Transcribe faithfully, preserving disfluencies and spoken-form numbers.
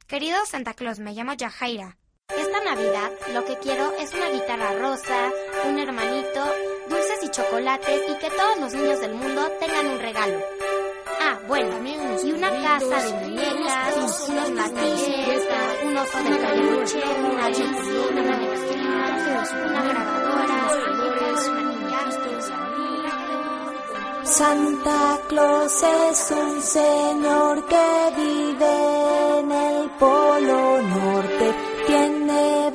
Querido Santa Claus, me llamo Yajaira. Esta Navidad lo que quiero es una guitarra rosa, un hermanito, dulces y chocolates y que todos los niños del mundo tengan un regalo. Ah, bueno, y una casa de muñecas, unos matices, un oso de peluche, una chocolatina, una mezclita, una grabadora, maquillajes. Santa Claus es un señor que vive en el Polo Norte. Tiene